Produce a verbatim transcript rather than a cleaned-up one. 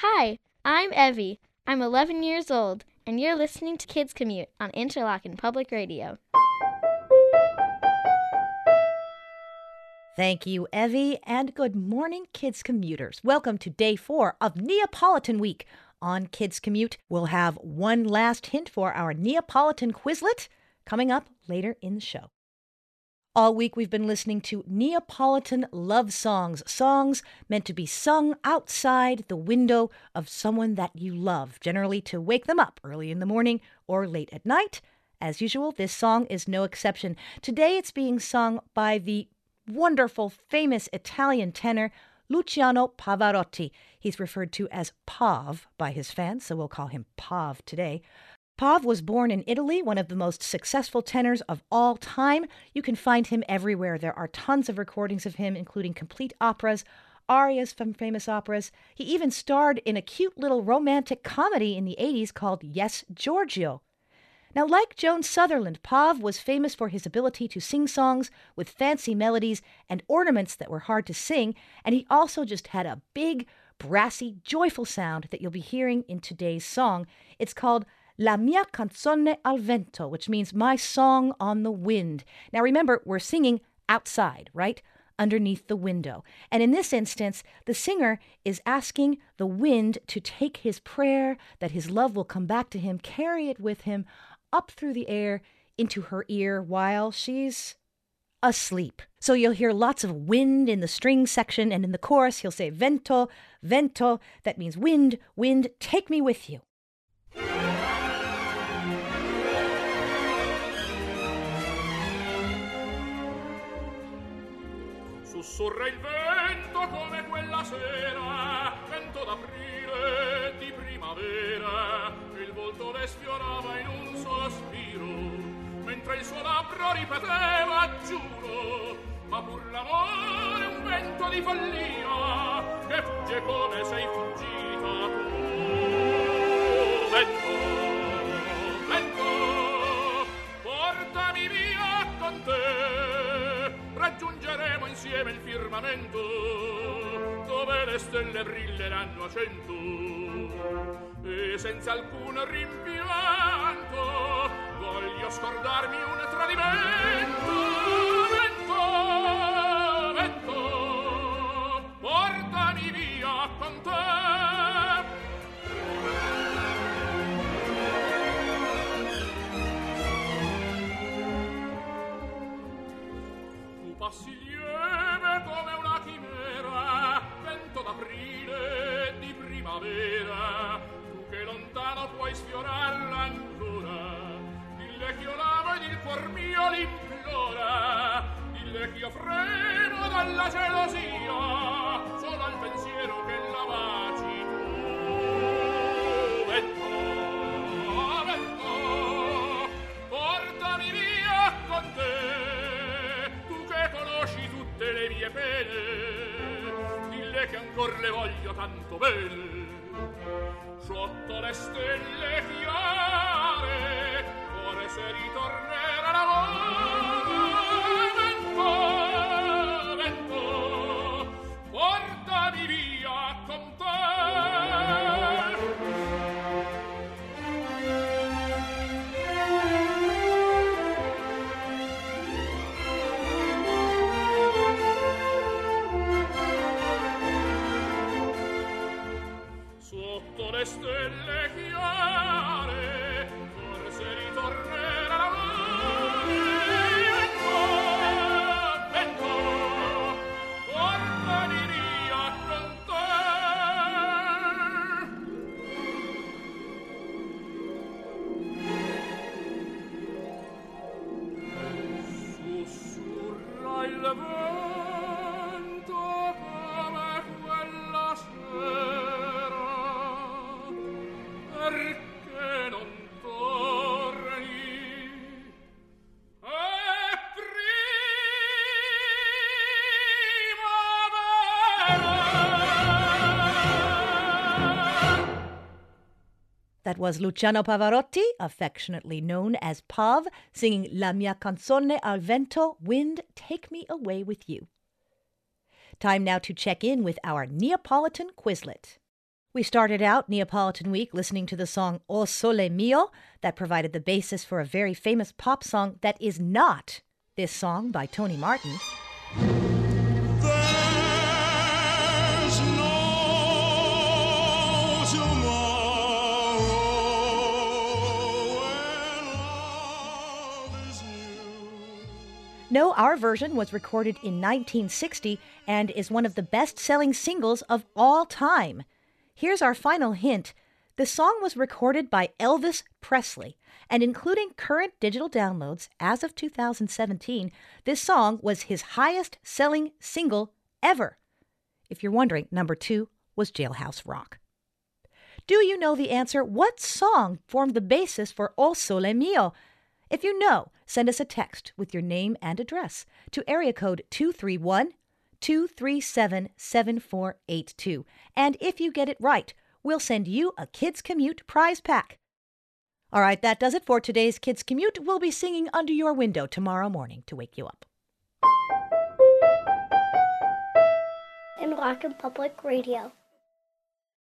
Hi, I'm Evie. I'm eleven years old, and you're listening to Kids Commute on Interlochen Public Radio. Thank you, Evie, and good morning, Kids Commuters. Welcome to day four of Neapolitan Week. On Kids Commute, we'll have one last hint for our Neapolitan Quizlet coming up later in the show. All week we've been listening to Neapolitan love songs, songs meant to be sung outside the window of someone that you love, generally to wake them up early in the morning or late at night. As usual, this song is no exception. Today it's being sung by the wonderful, famous Italian tenor Luciano Pavarotti. He's referred to as Pav by his fans, so we'll call him Pav today. Pav was born in Italy, one of the most successful tenors of all time. You can find him everywhere. There are tons of recordings of him, including complete operas, arias from famous operas. He even starred in a cute little romantic comedy in the eighties called Yes, Giorgio. Now, like Joan Sutherland, Pav was famous for his ability to sing songs with fancy melodies and ornaments that were hard to sing, and he also just had a big, brassy, joyful sound that you'll be hearing in today's song. It's called La mia canzone al vento, which means my song on the wind. Now remember, we're singing outside, right? Underneath the window. And in this instance, the singer is asking the wind to take his prayer that his love will come back to him, carry it with him up through the air into her ear while she's asleep. So you'll hear lots of wind in the string section, and in the chorus he'll say vento, vento. That means wind, wind, take me with you. Sussurra il vento come quella sera, vento d'aprile di primavera, il volto le sfiorava in un sospiro, mentre il suo labbro ripeteva giuro, ma pur l'amore è un vento di follia, che fugge come sei fuggita tu. Vento, vento, portami via con te, raggiungeremo insieme il firmamento, dove le stelle brilleranno a cento, e senza alcun rimpianto voglio scordarmi un tradimento. Vento, vento, portami via con te. Passi lieve come una chimera, vento d'aprile di primavera, tu che lontano puoi sfiorarla ancora, dille che io l'amo ed il cuor mio l'implora, dille che io fremo dalla gelosia, solo al pensiero che la baci tu. Vento, vento, portami via con te, conosci tutte le mie pene, dille che ancor le voglio tanto bene, sotto le stelle chiare, forse ritornerà l'amore. Vento, vento, portami via con te. Le stelle chiare, forse ritornerà l'amore. Vento, vento, portami via con te. Sussurra il vento come quella sera, perché non torni? È primavera. That was Luciano Pavarotti, affectionately known as Pav, singing La mia canzone al vento, wind, take me away with you. Time now to check in with our Neapolitan Quizlet. We started out Neapolitan Week listening to the song O Sole Mio that provided the basis for a very famous pop song that is not this song by Tony Martin. There's no tomorrow when love is new. No, our version was recorded in nineteen sixty and is one of the best-selling singles of all time. Here's our final hint. The song was recorded by Elvis Presley, and including current digital downloads as of two thousand seventeen, this song was his highest-selling single ever. If you're wondering, number two was Jailhouse Rock. Do you know the answer? What song formed the basis for O Sole Mio? If you know, send us a text with your name and address to area code two three one, two three seven, seven four eight two. And if you get it right, we'll send you a Kids Commute prize pack. All right, that does it for today's Kids Commute. We'll be singing under your window tomorrow morning to wake you up. Interlochen Public Radio.